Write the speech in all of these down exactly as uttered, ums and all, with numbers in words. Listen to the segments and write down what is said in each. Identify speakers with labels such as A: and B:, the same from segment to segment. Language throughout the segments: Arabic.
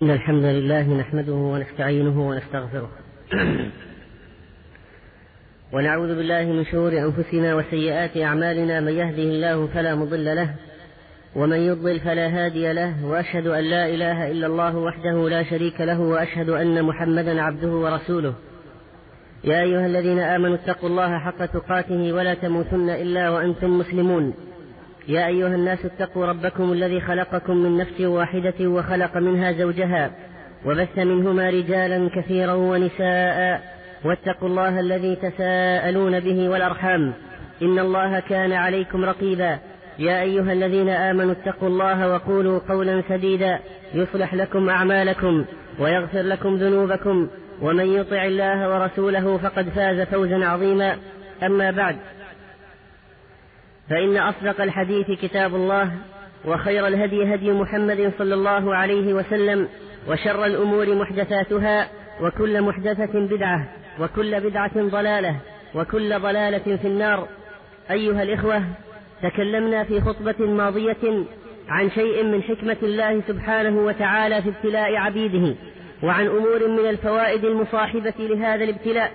A: إن الحمد لله نحمده ونستعينه ونستغفره ونعوذ بالله من شرور أنفسنا وسيئات أعمالنا. من يهده الله فلا مضل له ومن يضلل فلا هادي له، وأشهد أن لا إله إلا الله وحده لا شريك له، وأشهد أن محمدا عبده ورسوله. يا أيها الذين آمنوا اتقوا الله حق تقاته ولا تموتن إلا وأنتم مسلمون. يا أيها الناس اتقوا ربكم الذي خلقكم من نفس واحدة وخلق منها زوجها وبث منهما رجالا كثيرا ونساء، واتقوا الله الذي تساءلون به والأرحام إن الله كان عليكم رقيبا. يا أيها الذين آمنوا اتقوا الله وقولوا قولا سديدا يصلح لكم أعمالكم ويغفر لكم ذنوبكم، ومن يطع الله ورسوله فقد فاز فوزا عظيما. أما بعد، فإن أصدق الحديث كتاب الله، وخير الهدي هدي محمد صلى الله عليه وسلم، وشر الأمور محدثاتها، وكل محدثة بدعة، وكل بدعة ضلالة، وكل ضلالة في النار. أيها الإخوة، تكلمنا في خطبة ماضية عن شيء من حكمة الله سبحانه وتعالى في ابتلاء عبيده، وعن أمور من الفوائد المصاحبة لهذا الابتلاء،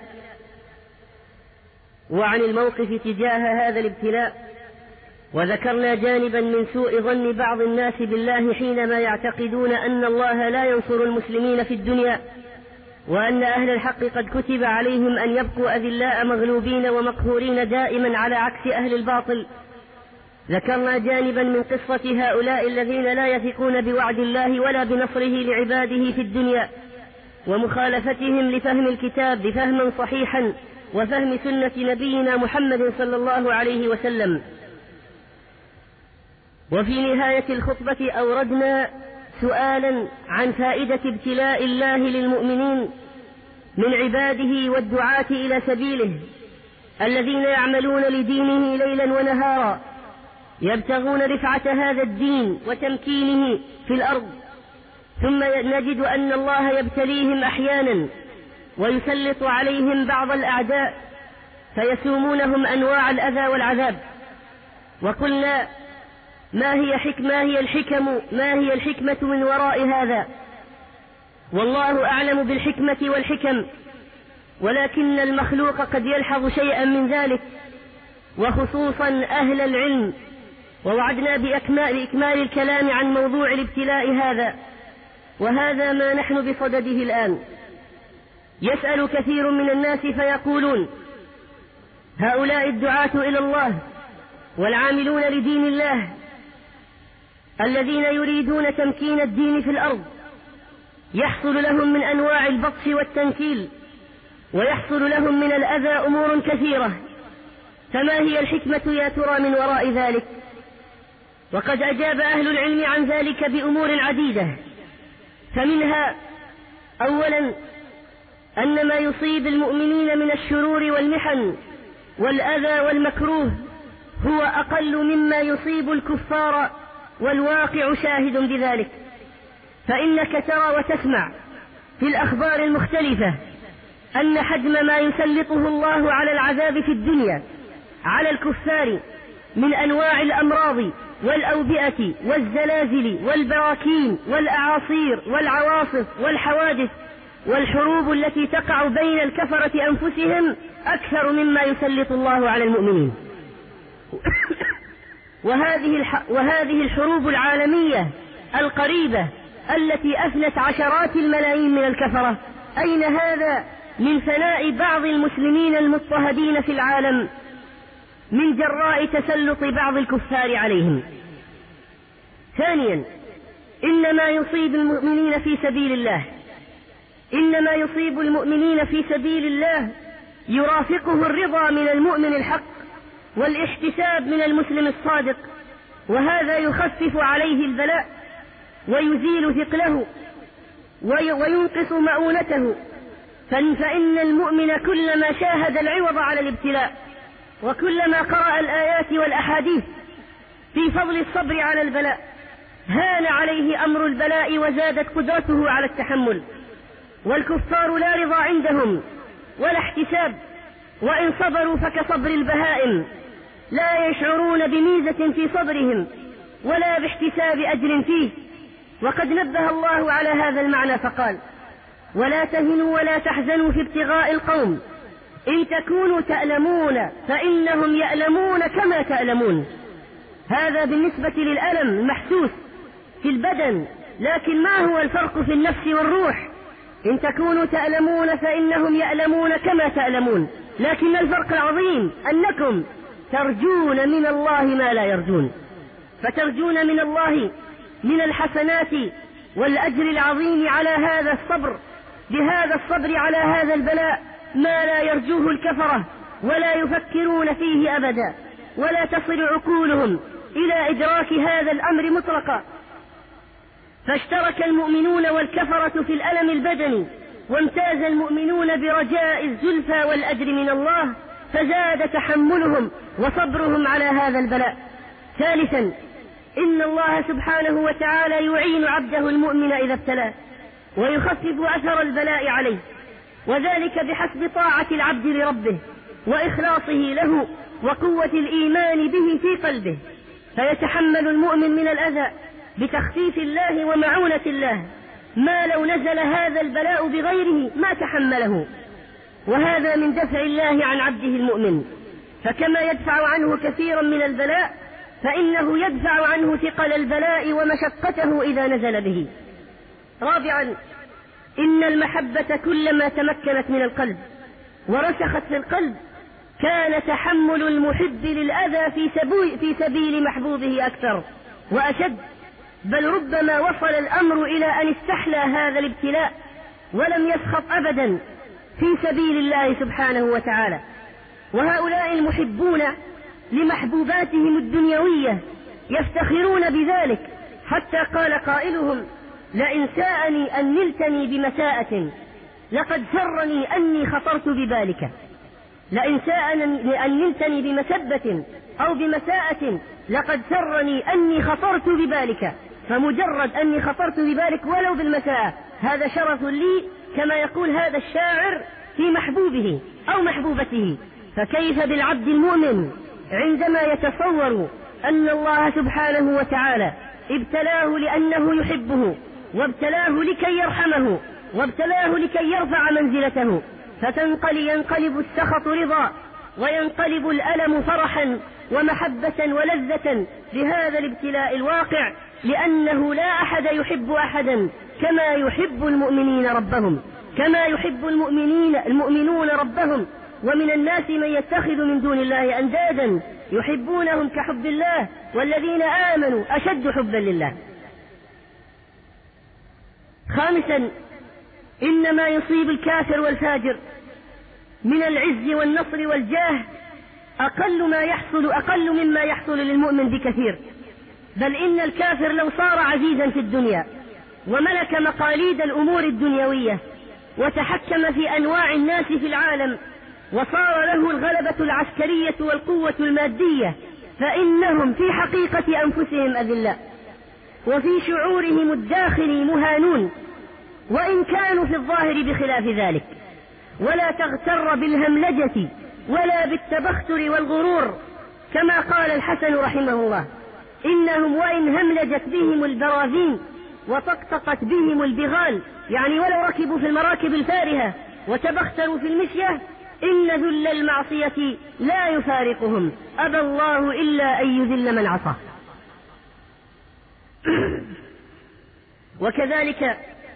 A: وعن الموقف تجاه هذا الابتلاء. وذكرنا جانبا من سوء ظن بعض الناس بالله حينما يعتقدون أن الله لا ينصر المسلمين في الدنيا، وأن أهل الحق قد كتب عليهم أن يبقوا أذلاء مغلوبين ومقهورين دائما على عكس أهل الباطل. ذكرنا جانبا من قصة هؤلاء الذين لا يثقون بوعد الله ولا بنصره لعباده في الدنيا، ومخالفتهم لفهم الكتاب بفهما صحيحا وفهم سنة نبينا محمد صلى الله عليه وسلم. وفي نهاية الخطبة أوردنا سؤالا عن فائدة ابتلاء الله للمؤمنين من عباده والدعاة إلى سبيله، الذين يعملون لدينه ليلا ونهارا، يبتغون رفعة هذا الدين وتمكينه في الأرض، ثم نجد أن الله يبتليهم أحيانا ويسلط عليهم بعض الأعداء فيسومونهم أنواع الأذى والعذاب. وقلنا ما هي حكمة هي الحكم ما هي الحكمة من وراء هذا؟ والله أعلم بالحكمة والحكم، ولكن المخلوق قد يلحظ شيئا من ذلك، وخصوصا أهل العلم. ووعدنا بإكمال, بإكمال الكلام عن موضوع الابتلاء هذا، وهذا ما نحن بصدده الآن. يسأل كثير من الناس فيقولون: هؤلاء الدعاة إلى الله والعاملون لدين الله الذين يريدون تمكين الدين في الأرض، يحصل لهم من أنواع البطش والتنكيل، ويحصل لهم من الأذى أمور كثيرة، فما هي الحكمة يا ترى من وراء ذلك؟ وقد أجاب أهل العلم عن ذلك بأمور عديدة، فمنها: أولا، أن ما يصيب المؤمنين من الشرور والمحن والأذى والمكروه هو أقل مما يصيب الكفار، والواقع شاهد بذلك. فإنك ترى وتسمع في الأخبار المختلفة أن حجم ما يسلطه الله على العذاب في الدنيا على الكفار من أنواع الأمراض والأوبئة والزلازل والبراكين والأعاصير والعواصف والحوادث والحروب التي تقع بين الكفرة أنفسهم أكثر مما يسلط الله على المؤمنين. وهذه وهذه الحروب العالمية القريبة التي أفنت عشرات الملايين من الكفرة، أين هذا من فناء بعض المسلمين المضطهدين في العالم من جراء تسلط بعض الكفار عليهم؟ ثانيا، إن ما يصيب المؤمنين في سبيل الله إن ما يصيب المؤمنين في سبيل الله يرافقه الرضا من المؤمن الحق والاحتساب من المسلم الصادق، وهذا يخفف عليه البلاء ويزيل ثقله وينقص مؤونته. فإن المؤمن كلما شاهد العوض على الابتلاء، وكلما قرأ الآيات والأحاديث في فضل الصبر على البلاء، هان عليه أمر البلاء وزادت قدرته على التحمل. والكفار لا رضا عندهم ولا احتساب، وإن صبروا فكصبر البهائم، لا يشعرون بميزة في صبرهم ولا باحتساب أجر فيه، وقد نبه الله على هذا المعنى فقال: ولا تهنوا ولا تحزنوا في ابتغاء القوم إن تكونوا تألمون فإنهم يألمون كما تألمون. هذا بالنسبة للألم المحسوس في البدن، لكن ما هو الفرق في النفس والروح؟ إن تكونوا تألمون فإنهم يألمون كما تألمون، لكن الفرق العظيم أنكم ترجون من الله ما لا يرجون، فترجون من الله من الحسنات والأجر العظيم على هذا الصبر، بهذا الصبر على هذا البلاء ما لا يرجوه الكفرة ولا يفكرون فيه أبدا، ولا تصل عقولهم إلى إدراك هذا الأمر مطلقا. فاشترك المؤمنون والكفرة في الألم البدني، وامتاز المؤمنون برجاء الزلفى والأجر من الله، فزاد تحملهم وصبرهم على هذا البلاء. ثالثا، إن الله سبحانه وتعالى يعين عبده المؤمن إذا ابتلاه ويخفف أثر البلاء عليه، وذلك بحسب طاعة العبد لربه وإخلاصه له وقوة الإيمان به في قلبه، فيتحمل المؤمن من الأذى بتخفيف الله ومعونة الله ما لو نزل هذا البلاء بغيره ما تحمله، وهذا من دفع الله عن عبده المؤمن. فكما يدفع عنه كثيرا من البلاء فإنه يدفع عنه ثقل البلاء ومشقته إذا نزل به. رابعا، إن المحبة كلما تمكنت من القلب ورسخت في القلب كان تحمل المحب للأذى في, في سبيل محبوبه أكثر وأشد، بل ربما وصل الأمر إلى أن استحلى هذا الابتلاء ولم يسخط أبدا في سبيل الله سبحانه وتعالى. وهؤلاء المحبون لمحبوباتهم الدنيوية يفتخرون بذلك، حتى قال قائلهم: لئن ساءني أن نلتني بمساءة لقد سرني أني خطرت ببالك. لئن ساءني أن نلتني بمسبة أو بمساءة لقد سرني أني خطرت ببالك، فمجرد أني خطرت ببالك ولو بالمساءة هذا شرف لي، كما يقول هذا الشاعر في محبوبه أو محبوبته. فكيف بالعبد المؤمن عندما يتصور أن الله سبحانه وتعالى ابتلاه لأنه يحبه، وابتلاه لكي يرحمه، وابتلاه لكي يرفع منزلته، فتنقلب ينقلب السخط رضا وينقلب الألم فرحا ومحبة ولذة بهذا الابتلاء الواقع، لأنه لا أحد يحب أحدا كما يحب المؤمنين ربهم، كما يحب المؤمنين المؤمنون ربهم. ومن الناس من يتخذ من دون الله أندادا يحبونهم كحب الله والذين آمنوا أشد حبا لله. خامسا، إن ما يصيب الكافر والفاجر من العز والنصر والجاه أقل ما يحصل أقل مما يحصل للمؤمن بكثير، بل إن الكافر لو صار عزيزا في الدنيا وملك مقاليد الأمور الدنيوية وتحكم في أنواع الناس في العالم وصار له الغلبة العسكرية والقوة المادية، فإنهم في حقيقة أنفسهم أذلاء، وفي شعورهم الداخلي مهانون، وإن كانوا في الظاهر بخلاف ذلك. ولا تغتر بالهملجة ولا بالتبختر والغرور، كما قال الحسن رحمه الله: إنهم وإن هملجت بهم البراذين وطقطقت بهم البغال، يعني ولو ركبوا في المراكب الفارهة وتبختروا في المشية، إن ذل المعصية لا يفارقهم، أبى الله إلا أن يذل من عصاه. وكذلك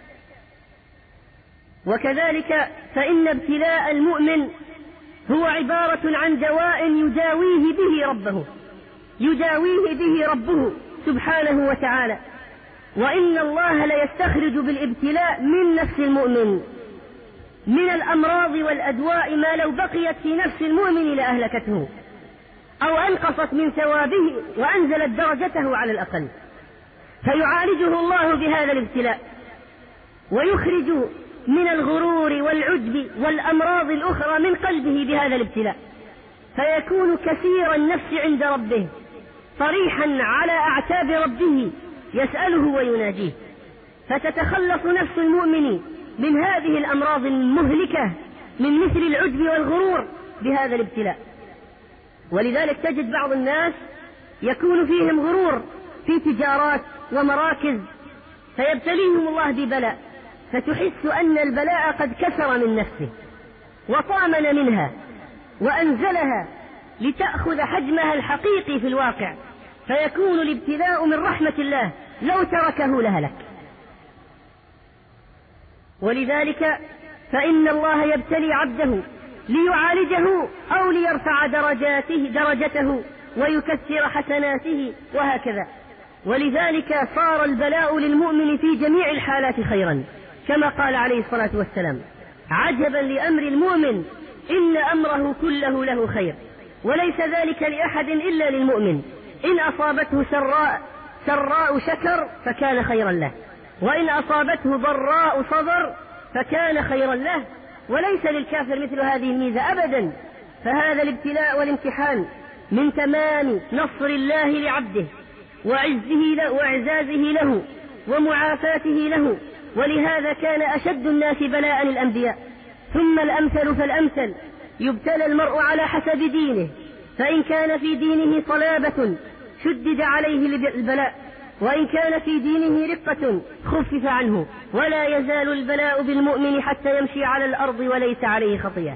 A: وكذلك فإن ابتلاء المؤمن هو عبارة عن دواء يداويه به ربه يداويه به ربه سبحانه وتعالى. وإن الله ليستخرج بالابتلاء من نفس المؤمن من الأمراض والأدواء ما لو بقيت في نفس المؤمن لأهلكته أو أنقصت من ثوابه وأنزلت درجته على الأقل، فيعالجه الله بهذا الابتلاء ويخرج من الغرور والعجب والأمراض الأخرى من قلبه بهذا الابتلاء، فيكون كثير النفس عند ربه طريحا على أعتاب ربه يسأله ويناجيه، فتتخلص نفس المؤمن من هذه الأمراض المهلكة من مثل العجب والغرور بهذا الابتلاء. ولذلك تجد بعض الناس يكون فيهم غرور في تجارات ومراكز فيبتليهم الله ببلاء، فتحس أن البلاء قد كسر من نفسه وطامن منها وأنزلها لتأخذ حجمها الحقيقي في الواقع، فيكون الابتلاء من رحمة الله، لو تركه لهلك. ولذلك فإن الله يبتلي عبده ليعالجه أو ليرفع درجاته درجته ويكثر حسناته وهكذا. ولذلك صار البلاء للمؤمن في جميع الحالات خيرا، كما قال عليه الصلاة والسلام: عجبا لأمر المؤمن إن أمره كله له خير، وليس ذلك لأحد إلا للمؤمن، إن أصابته سراء سراء شكر فكان خيرا له، وإن أصابته ضراء صبر فكان خيرا له، وليس للكافر مثل هذه الميزة أبدا. فهذا الابتلاء والامتحان من تمام نصر الله لعبده وعزه له وإعزازه له ومعافاته له، ولهذا كان أشد الناس بلاء الأنبياء، ثم الأمثل فالأمثل، يبتلى المرء على حسب دينه، فإن كان في دينه صلابة شدد عليه البلاء، وإن كان في دينه رقة خفف عنه، ولا يزال البلاء بالمؤمن حتى يمشي على الأرض وليس عليه خطيئة.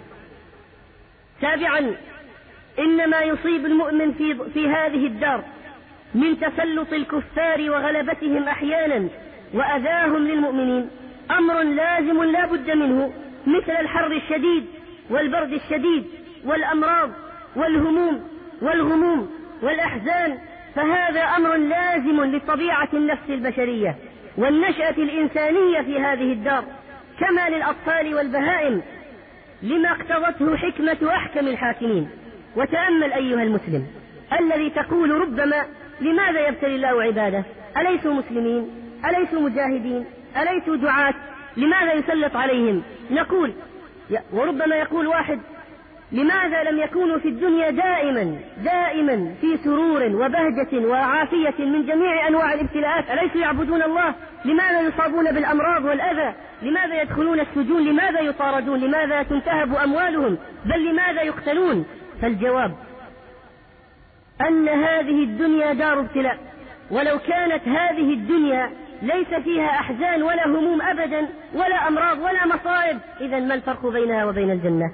A: سابعا، إن ما يصيب المؤمن في, في هذه الدار من تسلط الكفار وغلبتهم أحيانا وأذاهم للمؤمنين أمر لازم لا بد منه، مثل الحر الشديد والبرد الشديد والأمراض والهموم والغموم والأحزان، فهذا أمر لازم لطبيعة النفس البشرية والنشأة الإنسانية في هذه الدار، كما للأطفال والبهائم، لما اقتضته حكمة أحكم الحاكمين. وتأمل أيها المسلم الذي تقول ربما: لماذا يبتلي الله عباده؟ أليسوا مسلمين؟ أليسوا مجاهدين؟ أليسوا دعاة؟ لماذا يسلط عليهم؟ نقول، وربما يقول واحد: لماذا لم يكونوا في الدنيا دائما دائما في سرور وبهجة وعافية من جميع أنواع الابتلاءات؟ أليسوا يعبدون الله؟ لماذا يصابون بالأمراض والأذى؟ لماذا يدخلون السجون؟ لماذا يطاردون؟ لماذا تنتهب أموالهم؟ بل لماذا يقتلون؟ فالجواب أن هذه الدنيا دار ابتلاء، ولو كانت هذه الدنيا ليس فيها أحزان ولا هموم أبدا ولا أمراض ولا مصائب، إذن ما الفرق بينها وبين الجنة؟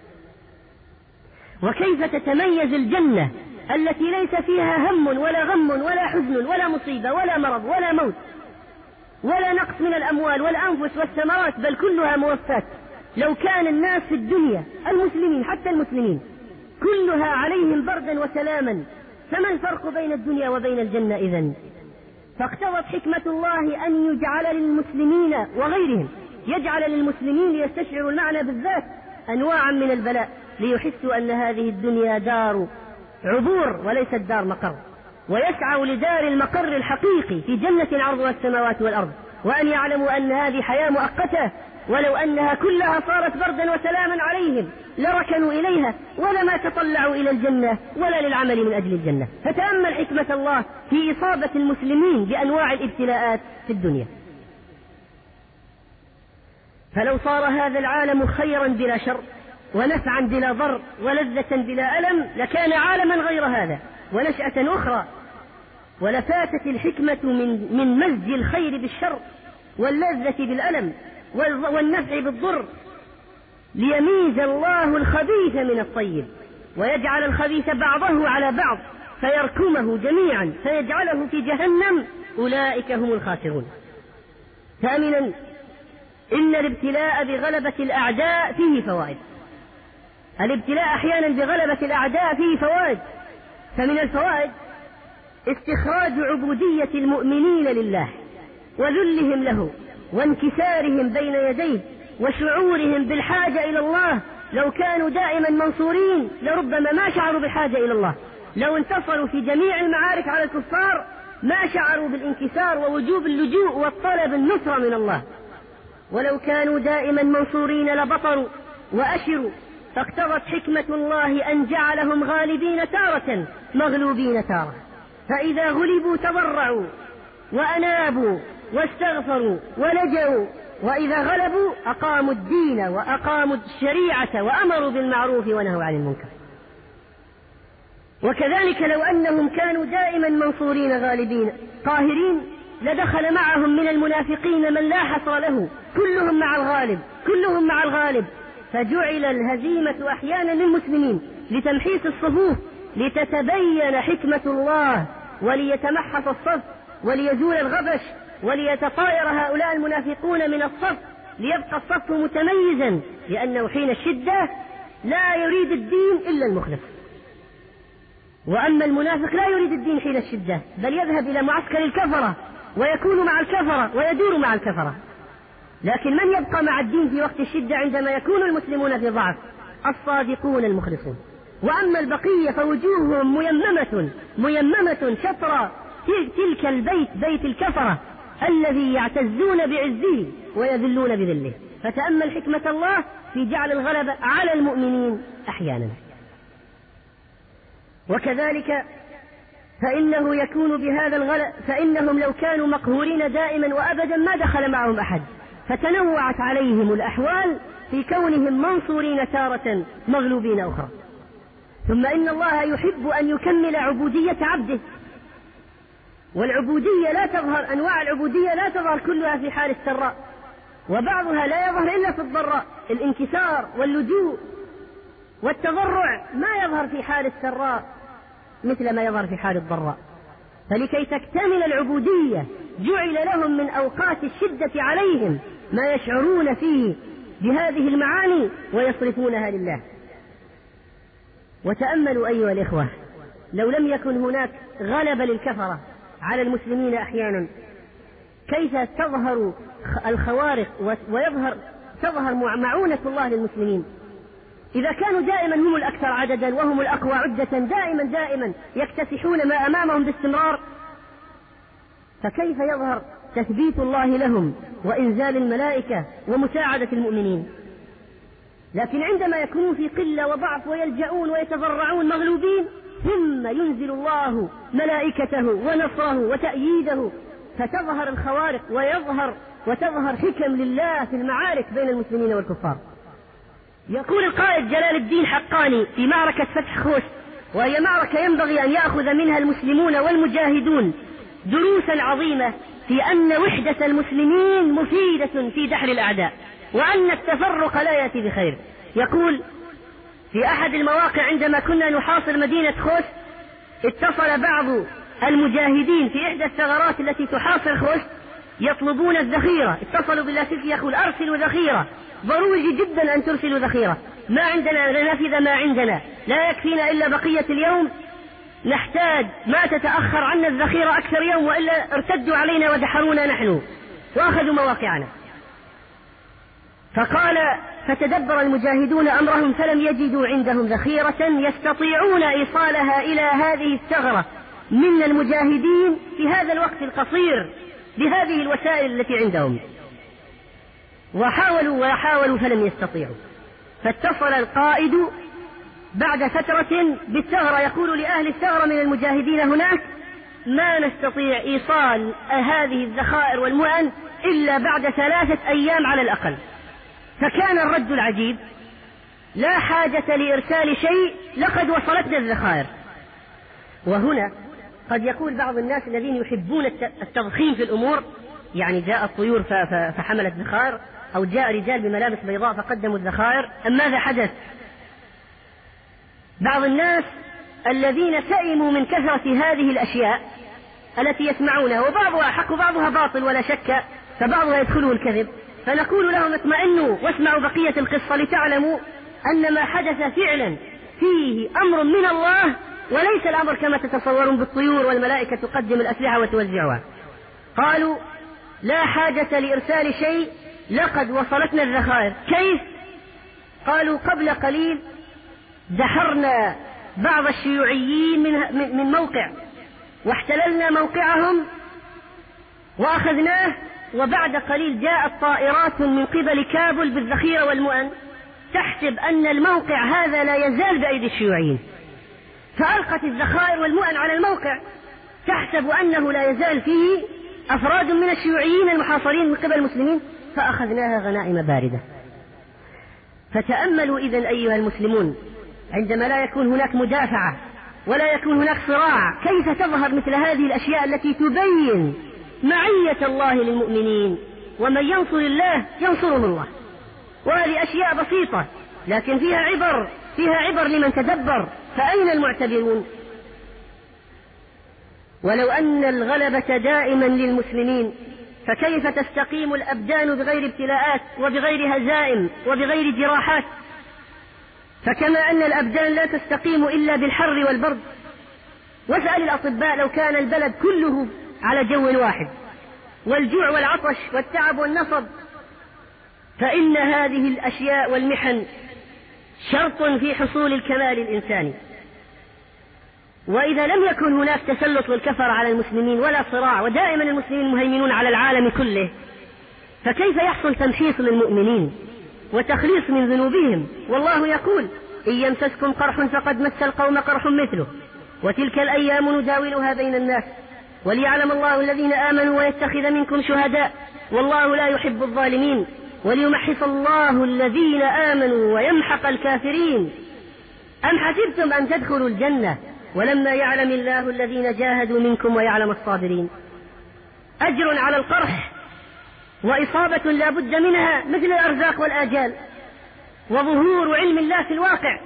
A: وكيف تتميز الجنة التي ليس فيها هم ولا غم ولا حزن ولا مصيبة ولا مرض ولا موت ولا نقص من الأموال والأنفس والثمرات، بل كلها موفات؟ لو كان الناس في الدنيا المسلمين حتى المسلمين كلها عليهم بردا وسلاما، فما الفرق بين الدنيا وبين الجنة إذن؟ فاقتضت حكمة الله أن يجعل للمسلمين وغيرهم، يجعل للمسلمين ليستشعروا المعنى بالذات أنواعا من البلاء، ليحسوا أن هذه الدنيا دار عبور وليست دار مقر، ويسعوا لدار المقر الحقيقي في جنة عرضها السماوات والأرض، وأن يعلموا أن هذه حياة مؤقتة، ولو أنها كلها صارت بردا وسلاما عليهم لركنوا إليها ولما تطلعوا إلى الجنة ولا للعمل من أجل الجنة. فتأمل حكمة الله في إصابة المسلمين بأنواع الابتلاءات في الدنيا. فلو صار هذا العالم خيرا بلا شر ونفعا بلا ضر ولذة بلا ألم لكان عالما غير هذا ونشأة أخرى، ولفاتت الحكمة من, من مزج الخير بالشر واللذة بالألم والنفع بالضر، ليميز الله الخبيث من الطيب ويجعل الخبيث بعضه على بعض فيركمه جميعا فيجعله في جهنم، أولئك هم الخاسرون. ثامنا، إن الابتلاء بغلبة الأعداء فيه فوائد. الابتلاء أحيانا بغلبة الأعداء فيه فوائد، فمن الفوائد استخراج عبودية المؤمنين لله وذلهم له وانكسارهم بين يديه وشعورهم بالحاجة إلى الله. لو كانوا دائما منصورين لربما ما شعروا بالحاجة إلى الله، لو انتصروا في جميع المعارك على الكفار ما شعروا بالانكسار ووجوب اللجوء والطلب النصرة من الله، ولو كانوا دائما منصورين لبطروا وأشروا. فاقتضت حكمة الله أن جعلهم غالبين تارة مغلوبين تارة، فإذا غلبوا تضرعوا وأنابوا واستغفروا ولجأوا، وإذا غلبوا أقاموا الدين وأقاموا الشريعة وأمروا بالمعروف ونهوا عن المنكر. وكذلك لو أنهم كانوا دائما منصورين غالبين قاهرين لدخل معهم من المنافقين من لا حصر له، كلهم مع الغالب كلهم مع الغالب، فجعل الهزيمة أحيانا للمسلمين لتمحيص الصفوف، لتتبين حكمة الله، وليتمحص الصف، وليزول الغبش، وليتطاير هؤلاء المنافقون من الصف، ليبقى الصف متميزا، لأنه حين الشدة لا يريد الدين إلا المخلص، وأما المنافق لا يريد الدين حين الشدة، بل يذهب إلى معسكر الكفرة ويكون مع الكفرة ويدور مع الكفرة. لكن من يبقى مع الدين في وقت الشدة عندما يكون المسلمون في ضعف؟ الصادقون المخلصون. وأما البقية فوجوههم ميممة ميممة شطرة تلك البيت، بيت الكفرة الذي يعتزون بعزه ويذلون بذله. فتأمل حكمة الله في جعل الغلبة على المؤمنين أحيانا. وكذلك فإنه يكون بهذا الغلب، فإنهم لو كانوا مقهورين دائما وأبدا ما دخل معهم أحد، فتنوعت عليهم الأحوال في كونهم منصورين تارة مغلوبين أخرى. ثم إن الله يحب أن يكمل عبودية عبده، والعبودية لا تظهر، أنواع العبودية لا تظهر كلها في حال السراء، وبعضها لا يظهر إلا في الضراء. الانكسار واللجوء والتضرع ما يظهر في حال السراء مثل ما يظهر في حال الضراء. فلكي تكتمل العبودية جعل لهم من أوقات الشدة عليهم ما يشعرون فيه بهذه المعاني ويصرفونها لله. وتأملوا أيها الإخوة، لو لم يكن هناك غلبة للكفرة على المسلمين أحيانا، كيف تظهر الخوارق ويظهر تظهر معونة الله للمسلمين؟ إذا كانوا دائما هم الأكثر عددا وهم الأقوى عدة، دائما دائما يكتسحون ما أمامهم باستمرار، فكيف يظهر تثبيت الله لهم وإنزال الملائكة ومساعدة المؤمنين؟ لكن عندما يكونون في قلة وضعف ويلجؤون ويتضرعون مغلوبين، ثم ينزل الله ملائكته ونصره وتأييده، فتظهر الخوارق ويظهر وتظهر حكم لله في المعارك بين المسلمين والكفار. يقول القائد جلال الدين حقاني في معركة فتح خوست، وهي معركة ينبغي أن يأخذ منها المسلمون والمجاهدون دروسا عظيمة في أن وحدة المسلمين مفيدة في دحر الأعداء، وأن التفرق لا يأتي بخير. يقول في أحد المواقع عندما كنا نحاصر مدينة خوست، اتصل بعض المجاهدين في إحدى الثغرات التي تحاصر خوست يطلبون الذخيرة، اتصلوا باللاسلكي يقول أرسلوا ذخيرة، ضروري جدا أن ترسلوا ذخيرة، ما عندنا لنفذ ما عندنا، لا يكفينا إلا بقية اليوم، نحتاج ما تتأخر عنا الذخيرة أكثر يوم وإلا ارتدوا علينا ودحرونا نحن وأخذوا مواقعنا. فقال فتدبر المجاهدون أمرهم فلم يجدوا عندهم ذخيرة يستطيعون إيصالها إلى هذه الثغرة من المجاهدين في هذا الوقت القصير بهذه الوسائل التي عندهم، وحاولوا وحاولوا فلم يستطيعوا. فاتصل القائد بعد فترة بالثغرة يقول لأهل الثغرة من المجاهدين هناك ما نستطيع إيصال هذه الذخائر والمؤن إلا بعد ثلاثة أيام على الأقل. فكان الرد العجيب لا حاجة لإرسال شيء لقد وصلتنا الذخائر. وهنا قد يقول بعض الناس الذين يحبون التضخيم في الأمور، يعني جاء الطيور فحملت ذخائر، أو جاء رجال بملابس بيضاء فقدموا الذخائر، أم ماذا حدث؟ بعض الناس الذين سئموا من كثرة هذه الأشياء التي يسمعونها، وبعضها حق وبعضها باطل ولا شك، فبعضها يدخله الكذب، فنقول لهم اطمئنوا واسمعوا بقية القصة لتعلموا أن ما حدث فعلا فيه أمر من الله، وليس الأمر كما تتصورون بالطيور والملائكة تقدم الأسلحة وتوزعها. قالوا لا حاجة لإرسال شيء لقد وصلتنا الذخائر. كيف؟ قالوا قبل قليل دحرنا بعض الشيوعيين من, من موقع واحتللنا موقعهم وأخذناه، وبعد قليل جاءت طائرات من قبل كابل بالذخيرة والمؤن تحسب أن الموقع هذا لا يزال بأيدي الشيوعيين، فألقت الذخائر والمؤن على الموقع تحسب أنه لا يزال فيه أفراد من الشيوعيين المحاصرين من قبل المسلمين، فأخذناها غنائم باردة. فتأملوا إذن أيها المسلمون، عندما لا يكون هناك مدافعة ولا يكون هناك صراع، كيف تظهر مثل هذه الأشياء التي تبين معية الله للمؤمنين، ومن ينصر الله ينصره الله. وهذه أشياء بسيطة لكن فيها عبر، فيها عبر لمن تدبر. فأين المعتبرون؟ ولو أن الغلبة دائما للمسلمين فكيف تستقيم الأبدان بغير ابتلاءات وبغير هزائم وبغير جراحات؟ فكما أن الأبدان لا تستقيم إلا بالحر والبرد، واسأل الأطباء لو كان البلد كله على جو واحد، والجوع والعطش والتعب والنصب، فإن هذه الأشياء والمحن شرط في حصول الكمال الإنساني. وإذا لم يكن هناك تسلط والكفر على المسلمين ولا صراع، ودائما المسلمين مهيمنون على العالم كله، فكيف يحصل تمحيص للمؤمنين وتخليص من ذنوبهم؟ والله يقول: إن يمسسكم قرح فقد مس القوم قرح مثله وتلك الأيام نداولها بين الناس وليعلم الله الذين آمنوا ويتخذ منكم شهداء والله لا يحب الظالمين وليمحص الله الذين آمنوا ويمحق الكافرين. أم حسبتم أن تدخلوا الجنة ولما يعلم الله الذين جاهدوا منكم ويعلم الصابرين؟ أجر على القرح وإصابة لا بد منها مثل الأرزاق والآجال، وظهور علم الله في الواقع.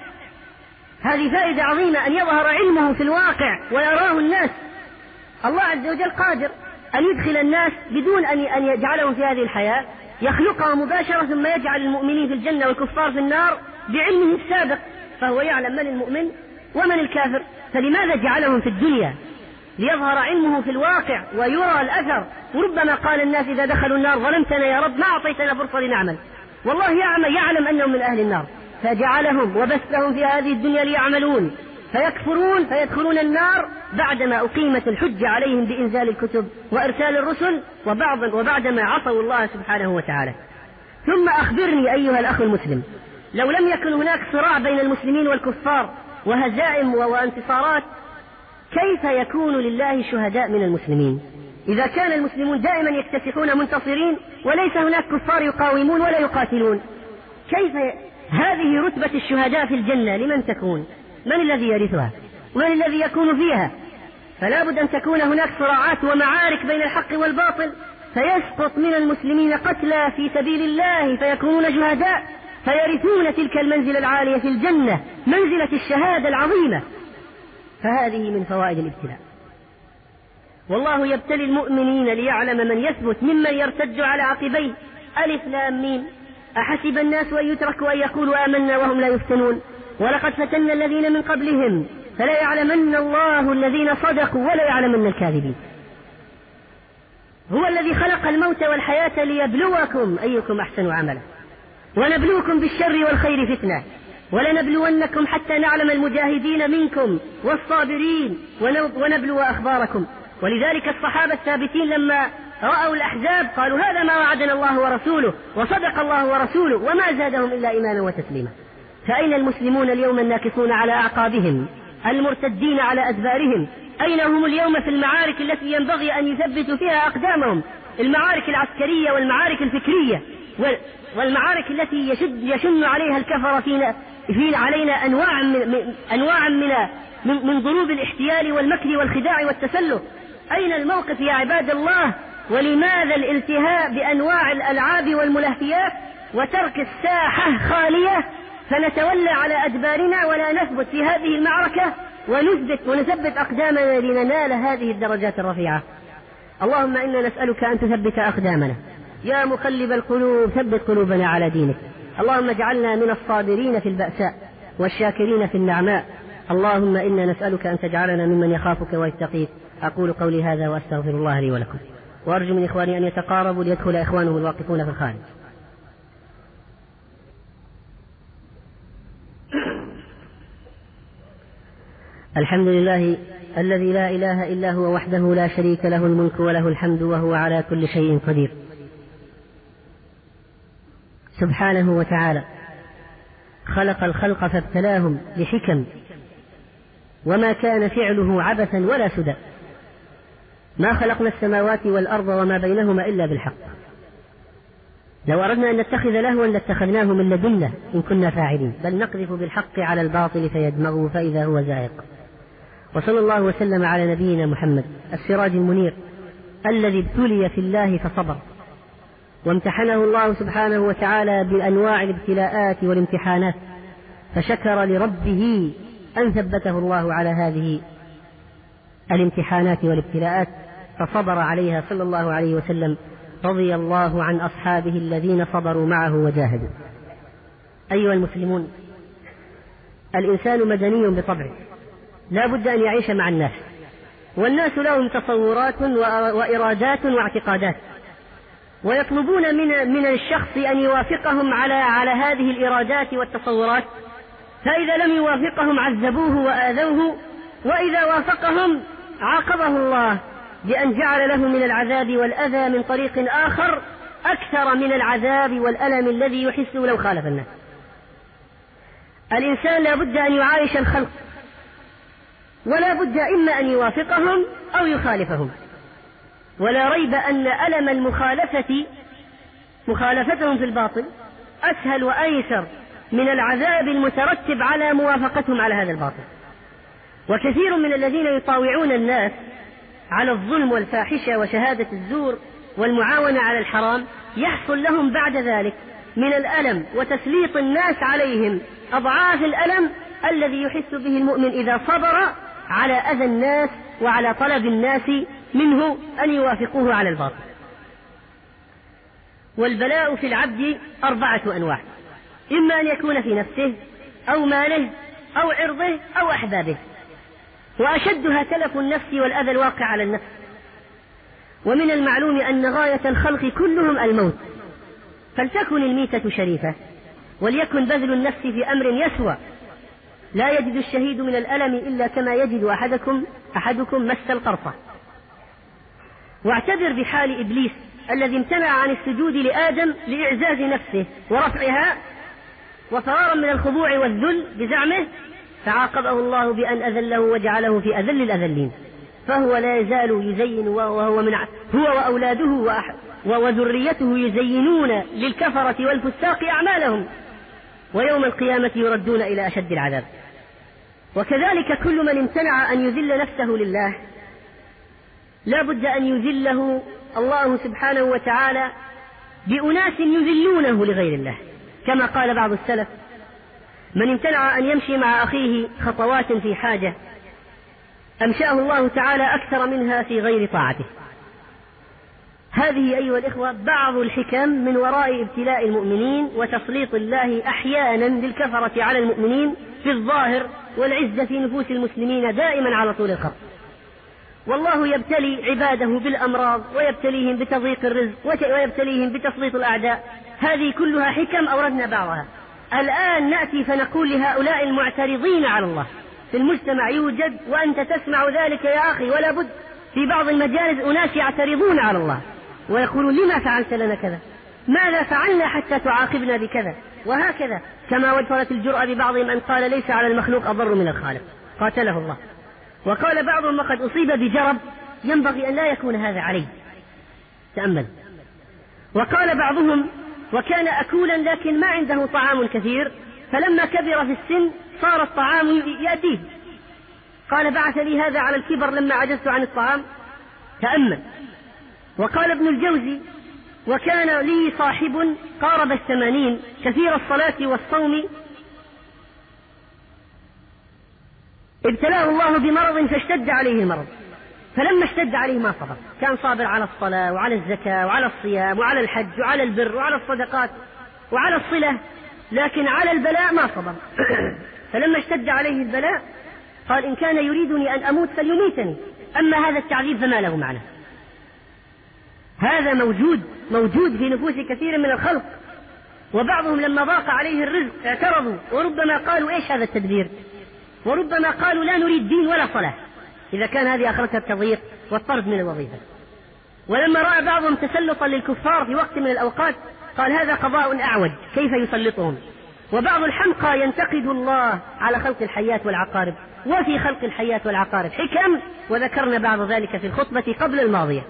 A: هذه فائدة عظيمة، أن يظهر علمه في الواقع ويراه الناس. الله عز وجل قادر أن يدخل الناس بدون أن يجعلهم في هذه الحياة، يخلقهم مباشرة ثم يجعل المؤمنين في الجنة والكفار في النار بعلمه السابق، فهو يعلم من المؤمن ومن الكافر. فلماذا جعلهم في الدنيا؟ ليظهر علمه في الواقع ويرى الأثر. وربما قال الناس إذا دخلوا النار: ظلمتنا يا رب، ما أعطيتنا فرصة لنعمل. والله يعلم, يعلم أنهم من أهل النار، فجعلهم وبثهم في هذه الدنيا ليعملون فيكفرون فيدخلون النار بعدما أقيمت الحجة عليهم بإنزال الكتب وإرسال الرسل، وبعض وبعدما عصوا الله سبحانه وتعالى. ثم أخبرني أيها الأخ المسلم، لو لم يكن هناك صراع بين المسلمين والكفار وهزائم وانتصارات، كيف يكون لله شهداء من المسلمين؟ إذا كان المسلمون دائما يكتسحون منتصرين وليس هناك كفار يقاومون ولا يقاتلون، كيف هذه رتبة الشهداء في الجنة لمن تكون؟ من الذي يرثها؟ من الذي يكون فيها؟ فلا بد أن تكون هناك صراعات ومعارك بين الحق والباطل، فيسقط من المسلمين قتلى في سبيل الله فيكونون شهداء، فيرثون تلك المنزلة العالية في الجنة، منزلة الشهادة العظيمة. فهذه من فوائد الابتلاء. والله يبتلي المؤمنين ليعلم من يثبت ممن يرتد على عقبيه. ألف لام ميم. أحسب الناس أن يتركوا أن يقولوا آمنا وهم لا يفتنون ولقد فتنا الذين من قبلهم فلا يعلمن الله الذين صدقوا ولا يعلمن الكاذبين. هو الذي خلق الموت والحياة ليبلوكم أيكم أحسن عملا ونبلوكم بالشر والخير فتنة ولنبلونكم حتى نعلم المجاهدين منكم والصابرين ونبلو أخباركم. ولذلك الصحابة الثابتين لما رأوا الأحزاب قالوا: هذا ما وعدنا الله ورسوله وصدق الله ورسوله، وما زادهم إلا إيمانا وتسليما. فأين المسلمون اليوم الناكصون على أعقابهم المرتدين على أدبارهم؟ أين هم اليوم في المعارك التي ينبغي أن يثبتوا فيها أقدامهم؟ المعارك العسكرية والمعارك الفكرية والمعارك التي يشد يشن عليها الكفر فينا في علينا أنواع من أنواع من من, من ضروب الاحتيال والمكر والخداع والتسلط. أين الموقف يا عباد الله؟ ولماذا الالتهاء بأنواع الألعاب والملهيات وترك الساحة خالية فنتولى على أدبارنا ولا نثبت في هذه المعركة ونثبت ونثبت أقدامنا لننال هذه الدرجات الرفيعة؟ اللهم إنا نسألك أن تثبت أقدامنا يا مقلب القلوب، ثبت قلوبنا على دينك. اللهم اجعلنا من الصابرين في البأساء والشاكرين في النعماء. اللهم إنا نسألك أن تجعلنا ممن يخافك ويتقيك. أقول قولي هذا وأستغفر الله لي ولكم، وأرجو من إخواني أن يتقاربوا ليدخل إخوانهم الواقفون في الخارج. الحمد لله الذي لا إله إلا هو وحده لا شريك له الملك وله الحمد وهو على كل شيء قدير. سبحانه وتعالى خلق الخلق فابتلاهم لحكم، وما كان فعله عبثا ولا سدى. ما خلقنا السماوات والأرض وما بينهما إلا بالحق. لو أردنا أن نتخذ لهوا لاتخذناه من لدنا إن كنا فاعلين، بل نقذف بالحق على الباطل فيدمغه فإذا هو زاهق. وصلى الله وسلم على نبينا محمد السراج المنير الذي ابتلي في الله فصبر، وامتحنه الله سبحانه وتعالى بأنواع الابتلاءات والامتحانات، فشكر لربه أن ثبته الله على هذه الامتحانات والابتلاءات فصبر عليها صلى الله عليه وسلم، رضي الله عن أصحابه الذين صبروا معه وجاهدوا. أيها المسلمون، الإنسان مدني بطبعه، لا بد أن يعيش مع الناس، والناس لهم تصورات وإرادات واعتقادات، ويطلبون من من الشخص أن يوافقهم على على هذه الإرادات والتصورات، فإذا لم يوافقهم عذبوه وآذوه، وإذا وافقهم عاقبه الله بأن جعل له من العذاب والأذى من طريق آخر أكثر من العذاب والألم الذي يحسه لو خالف الناس. الإنسان لا بد أن يعايش الخلق، ولا بد إما أن يوافقهم أو يخالفهم، ولا ريب أن ألم المخالفة مخالفتهم في الباطل أسهل وأيسر من العذاب المترتب على موافقتهم على هذا الباطل. وكثير من الذين يطاوعون الناس على الظلم والفاحشة وشهادة الزور والمعاونة على الحرام يحصل لهم بعد ذلك من الألم وتسليط الناس عليهم أضعاف الألم الذي يحس به المؤمن إذا صبر على أذى الناس وعلى طلب الناس منه أن يوافقوه على الباطل. والبلاء في العبد أربعة أنواع، إما أن يكون في نفسه أو ماله أو عرضه أو أحبابه، وأشدها تلف النفس والأذى الواقع على النفس. ومن المعلوم أن غاية الخلق كلهم الموت، فلتكن الميتة شريفة، وليكن بذل النفس في أمر يسوى. لا يجد الشهيد من الألم إلا كما يجد أحدكم أحدكم مس القرصة. واعتبر بحال إبليس الذي امتنع عن السجود لآدم لإعزاز نفسه ورفعها وفرارا من الخضوع والذل بزعمه، فعاقبه الله بأن أذله وجعله في أذل الأذلين، فهو لا يزال يزين وهو من هو وأولاده وذريته يزينون للكفرة والفساق أعمالهم، ويوم القيامة يردون إلى أشد العذاب. وكذلك كل من امتنع أن يذل نفسه لله لا بد أن يذله الله سبحانه وتعالى بأناس يذلونه لغير الله، كما قال بعض السلف: من امتنع أن يمشي مع أخيه خطوات في حاجة أمشاه الله تعالى أكثر منها في غير طاعته. هذه أيها الإخوة بعض الحكم من وراء ابتلاء المؤمنين وتسليط الله أحيانا للكفرة على المؤمنين في الظاهر، والعزة في نفوس المسلمين دائما على طول الخط. والله يبتلي عباده بالأمراض، ويبتليهم بتضييق الرزق، ويبتليهم بتسليط الأعداء. هذه كلها حكم أوردنا بعضها. الآن نأتي فنقول لهؤلاء المعترضين على الله في المجتمع يوجد، وأنت تسمع ذلك يا أخي، ولا بد في بعض المجالس أناس يعترضون على الله ويقولون: لما فعلت لنا كذا؟ ماذا فعلنا حتى تعاقبنا بكذا؟ وهكذا، كما وفرت الجرأة ببعضهم أن قال: ليس على المخلوق أضر من الخالق، قاتله الله. وقال بعضهم: وقد أصيب بجرب ينبغي أن لا يكون هذا عليه. تأمل. وقال بعضهم: وكان أكولا لكن ما عنده طعام كثير، فلما كبر في السن صار الطعام يأتيه، قال: بعث لي هذا على الكبر لما عجزت عن الطعام. تأمل. وقال ابن الجوزي: وكان لي صاحب قارب الثمانين كثير الصلاة والصوم، ابتلاه الله بمرض فاشتد عليه المرض، فلما اشتد عليه ما صبر، كان صابر على الصلاة وعلى الزكاة وعلى الصيام وعلى الحج وعلى البر وعلى الصدقات وعلى الصلة، لكن على البلاء ما صبر. فلما اشتد عليه البلاء قال: إن كان يريدني أن أموت فليميتني، أما هذا التعذيب فما له معنى. هذا موجود موجود في نفوس كثير من الخلق. وبعضهم لما ضاق عليه الرزق اعترضوا، وربما قالوا: إيش هذا التدبير؟ وربما قالوا: لا نريد دين ولا صلاة، إذا كان هذه آخرتها التضييق والطرد من الوظيفة. ولما رأى بعضهم تسلطا للكفار في وقت من الأوقات قال: هذا قضاء أعوج، كيف يسلطهم؟ وبعض الحمقى ينتقد الله على خلق الحياة والعقارب، وفي خلق الحياة والعقارب حكم، وذكرنا بعض ذلك في الخطبة قبل الماضية.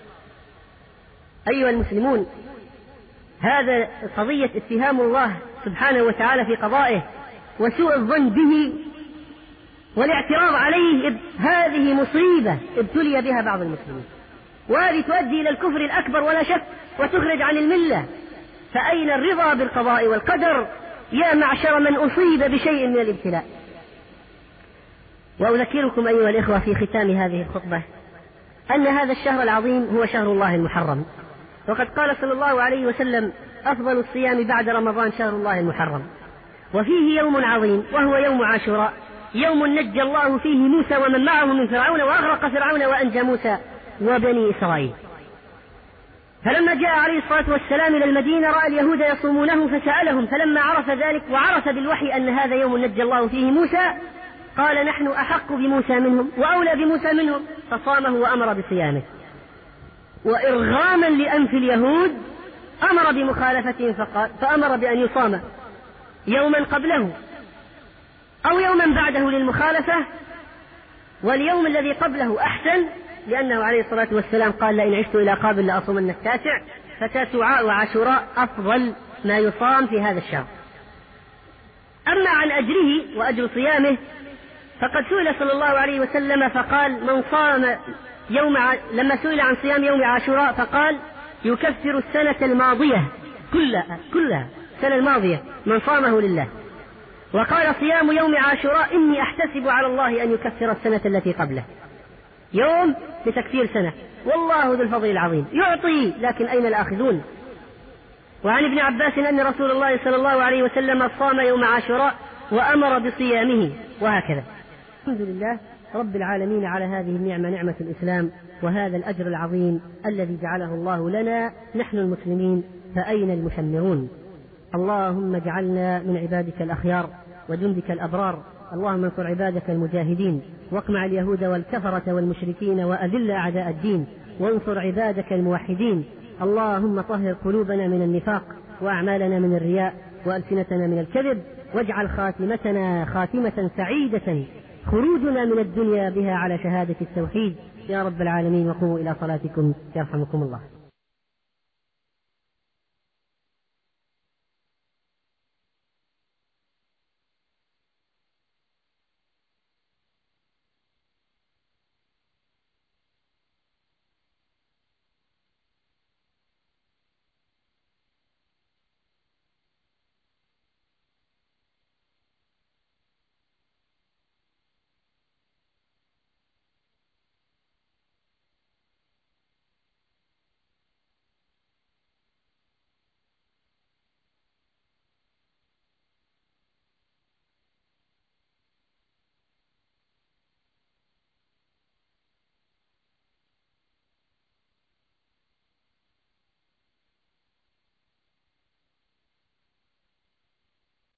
A: أيها المسلمون، هذا قضية اتهام الله سبحانه وتعالى في قضائه وسوء الظن به والاعتراض عليه، هذه مصيبة ابتلي بها بعض المسلمين. وهذه تؤدي إلى الكفر الأكبر ولا شك وتخرج عن الملة. فأين الرضا بالقضاء والقدر يا معشر من أصيب بشيء من الابتلاء؟ وأذكركم أيها الإخوة في ختام هذه الخطبة أن هذا الشهر العظيم هو شهر الله المحرم، وقد قال صلى الله عليه وسلم: أفضل الصيام بعد رمضان شهر الله المحرم. وفيه يوم عظيم وهو يوم عاشوراء، يوم نجى الله فيه موسى ومن معه من فرعون وأغرق فرعون وأنجى موسى وبني إسرائيل. فلما جاء عليه الصلاة والسلام إلى المدينة رأى اليهود يصومونه فسألهم، فلما عرف ذلك وعرف بالوحي أن هذا يوم نجى الله فيه موسى قال: نحن أحق بموسى منهم وأولى بموسى منهم، فصامه وأمر بصيامه. وإرغاما لأنف اليهود أمر بمخالفتهم فقال فأمر بأن يصام يوما قبله أو يوما بعده للمخالفة، واليوم الذي قبله أحسن، لأنه عليه الصلاة والسلام قال: لئن عشت إلى قابل لأصومن التاسع، فتاسعاء وعاشوراء أفضل ما يصام في هذا الشهر. أما عن أجره وأجر صيامه فقد سئل صلى الله عليه وسلم فقال: من صام يوم ع... لما سئل عن صيام يوم عاشوراء فقال: يكفر السنة الماضية كلها كلها السنة الماضية من صامه لله. وقال: صيام يوم عاشوراء إني أحتسب على الله أن يكفر السنة التي قبله. يوم لتكفير سنة، والله ذو الفضل العظيم يعطي، لكن أين الآخذون؟ وعن ابن عباس أن رسول الله صلى الله عليه وسلم صام يوم عاشوراء وأمر بصيامه، وهكذا. الحمد لله رب العالمين على هذه النعمة، نعمة الإسلام، وهذا الأجر العظيم الذي جعله الله لنا نحن المسلمين، فأين المشمرون؟ اللهم اجعلنا من عبادك الأخيار وجندك الأبرار. اللهم انصر عبادك المجاهدين، واقمع اليهود والكفرة والمشركين، وأذل أعداء الدين، وانصر عبادك الموحدين. اللهم طهر قلوبنا من النفاق، وأعمالنا من الرياء، وألسنتنا من الكذب، واجعل خاتمتنا خاتمة سعيدة، خروجنا من الدنيا بها على شهادة التوحيد يا رب العالمين. وقوموا إلى صلاتكم يرحمكم الله.